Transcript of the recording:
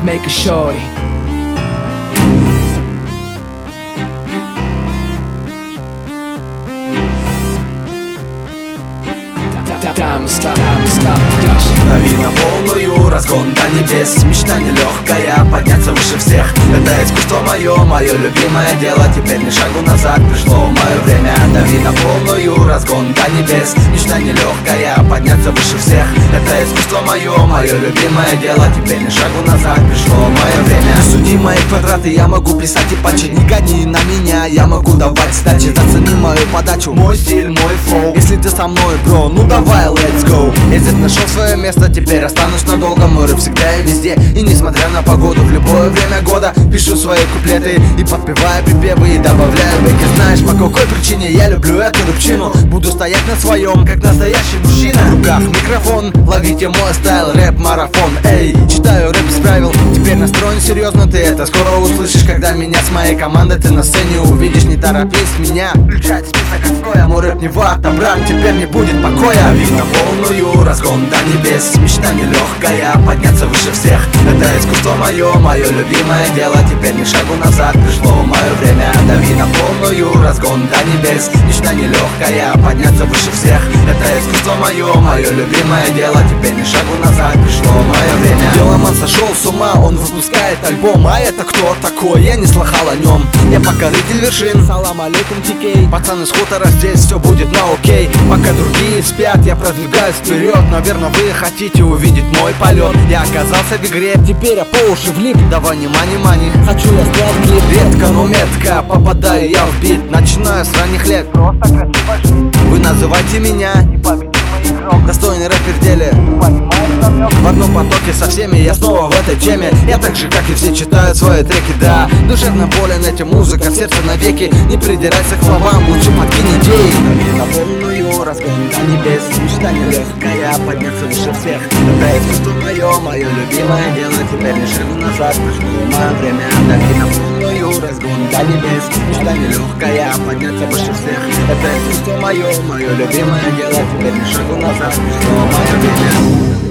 make a shorty. Лови на полную, разгон до небес. Мечта нелегкая, подняться выше всех. Это искусство мое, мое любимое дело. Теперь ни шагу назад, пришло мое время. Дави на полную, разгон до небес. Мечта нелегкая, подняться выше всех. Это искусство мое, мое любимое дело. Теперь ни шагу назад, пришло мое время. Суди мои квадраты, я могу писать и пачить. Не гони на меня, я могу давать сдачи. Зацени мою подачу, мой стиль, мой флоу. Если ты со мной, бро, ну давай, let's go. Я здесь нашел свое место, теперь останусь надолго. Мой рэп всегда и везде, и несмотря на погоду, в любое время года пишу свои куплеты и подпеваю припевы, и добавляю бэки. Знаешь, по какой причине я люблю эту рыбчину? Буду стоять на своем, как настоящий мужчина. В руках микрофон, ловите мой стайл, рэп-марафон. Эй, читаю рэп без правил, теперь настроен серьезно. Ты это скоро услышишь, когда меня с моей командой ты на сцене увидишь. Не торопись меня, включайте список отстоя. Мой рэп не вата, брат, теперь не будет покоя. Вид на полную, разгон до небес. Мечта нелегкая, подняться выше всех. Это искусство мое, мое любимое дело. Теперь ни шагу назад, пришло мое время. Дави на полную, разгон до небес. Мечта нелегкая, подняться выше всех. Это искусство мое, мое любимое дело. Теперь ни шагу назад, пришло мое время. Деломан сошел с ума, он выпускает альбом. А это кто такой? Я не слыхал о нем. Я покоритель вершин, салам алейкум тикей. Пацаны с хутора, здесь все будет на окей. Пока другие спят, я продвигаюсь вперед. Наверное, вы хотите увидеть мой полет. Я оказался в игре, теперь я по уши влип. Давай не мани, хочу я снять клип. Редко, но метко попадаю я в бит. Начинаю с ранних лет, просто красиво жить. Вы называйте меня непобедимый игрок, достойный рэпер в деле. В одном потоке со всеми, я снова в этой теме. Я так же, как и все, читаю свои треки, да. Душевно болен эти музыка, в сердце навеки. Не придирайся к словам, лучше подкинь идеи. На полную, разгон до небес. Мечта нелегкая, подняться выше всех. Это искусство мое, мое любимое дело. Теперь не шагу назад, пришло мое время. Дави на полную, разгон до небес. Мечта нелегкая, подняться выше всех. Это искусство мое, мое любимое дело. Теперь не шагу назад, пришло мое время.